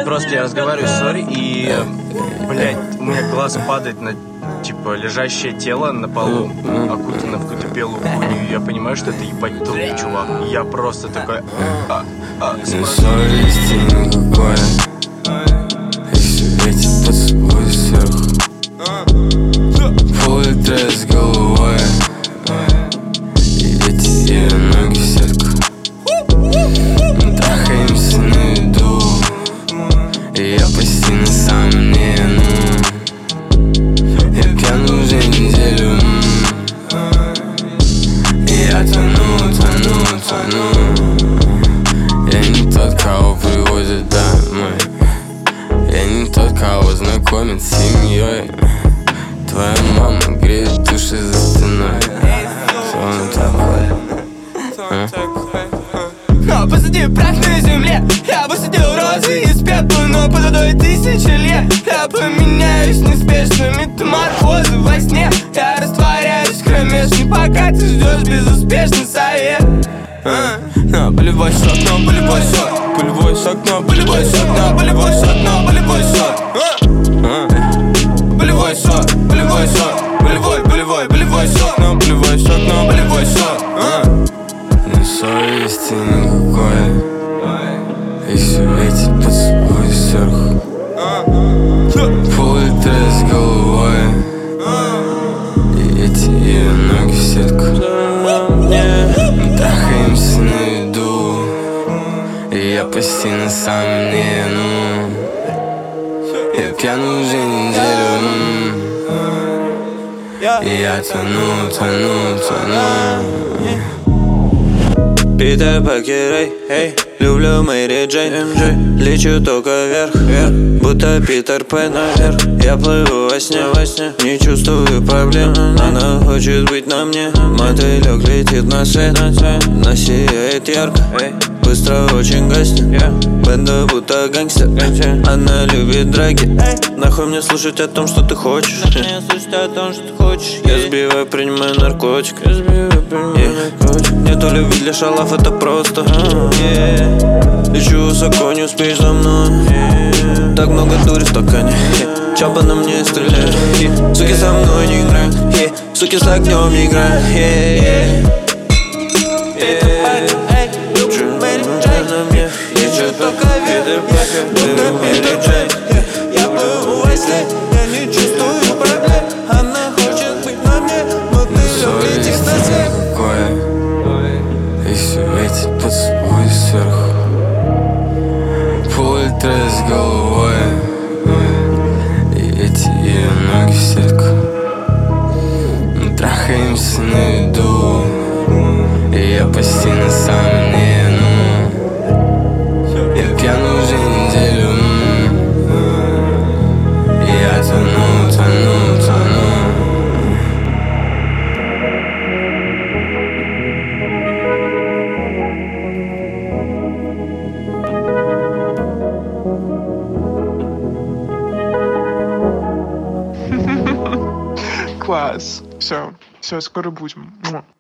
Просто я разговариваю с Сори, и, блядь, у меня глаз падает на, типа, лежащее тело на полу, окутано в какую-то белую хуйню. И я понимаю, что это ебать труп, чувак. И я просто такой... Совести никакой, и светит поцелуй сверху. Пол-литра с головой, и эти ее ноги в сетку. Трахаемся на виду, и я почти на самом не, я пьян уже неделю, и я тону. Я не тот, кого привозят домой, я не тот, кого знакомят с семьей. Твоя мама греет души за стеной. Но посади прах на земле. Я посадил розы из пепла, но под водой тысячи лет. Я поменяюсь неспешно, метаморфозы во сне. Я растворяюсь в кромешке, пока ты ждешь безуспешный совет. Но болевой шок, но болевой шок. Болевой шок, но болевой шок, но болевой шок, но болевой шок. Болевой шок, болевой шок. Болевой шок, но болевой шок, но болевой шок. Но совести никакой, и светит поцелуй сверху. Пол-литра с головой, и эти ее ноги в сетку. Трахаемся на виду, и я почти на самом не, я пьян уже неделю, и я тону. Питер Паркер, эй, люблю Мэри Джейн, лечу только вверх, будто Питер Пен. Я плыву во сне, не чувствую проблем. Она хочет быть на мне, мотылек летит на свет. Она сияет ярко, быстро очень гаснет. Бенда будто гангстер, она любит драги. Нахуй мне слушать о том, что ты хочешь. Я сбиваю, принимаю наркотик. Нету любви для шалав, это просто. Лечу высоко, не успеешь за мной. Так много дури в стакане, чапа на мне стреляет. Суки со мной не играют, суки с огнем не играют. Я плыву во сне, я не чувствую проблем. Она хочет быть на мне, мотылек летит на свет. И светит поцелуй сверху. Пол-литра с головой, и эти ее ноги в сетку. Мы трахаемся на виду, и я почти на самом не, я пьян уже неделю, и я тону. Класс. Все, скоро будем.